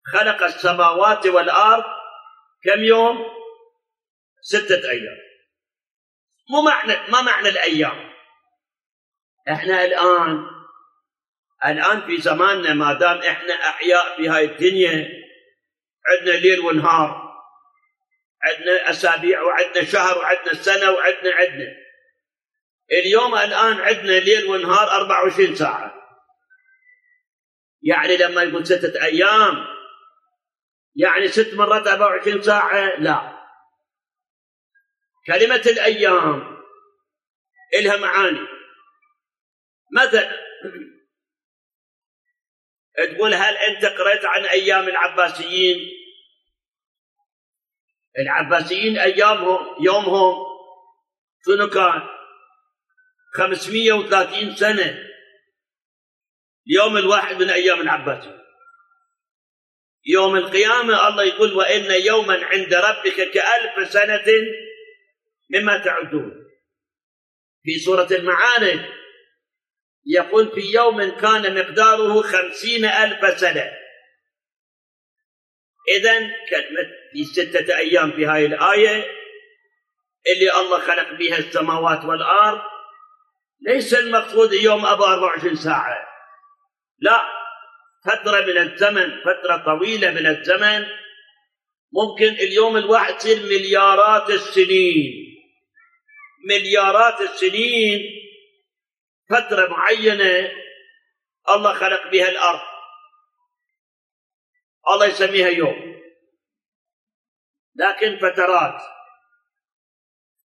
خلق السماوات والأرض كم يوم؟ 6 أيام. ما معنى الأيام؟ احنا الآن في زماننا، ما دام احنا أحياء في هاي الدنيا، عندنا ليل ونهار، عندنا أسابيع وعندنا شهر وعندنا سنة وعندنا اليوم الآن عندنا ليل ونهار 24 ساعة. يعني لما يقول 6 أيام يعني 6 مرات 24 ساعة؟ لا. كلمة الأيام إلها معاني. مثلا تقول هل أنت قرأت عن أيام العباسيين؟ العباسيين أيامهم يومهم شنو كان؟ 530 سنة يوم الواحد من أيام العباسيين. يوم القيامة الله يقول وإن يوما عند ربك ك1000 سنة مما تعدون. في سورة المعارج يقول في يوم كان مقداره 50,000 سنة. إذن كلمة في 6 أيام في هاي الآية اللي الله خلق بها السماوات والأرض ليس المقصود يوم أبو 24 ساعة، لا، فترة من الزمن، فترة طويلة من الزمن. ممكن اليوم الواحد يصير مليارات السنين، فترة معينة الله خلق بها الأرض، الله يسميها يوم. لكن فترات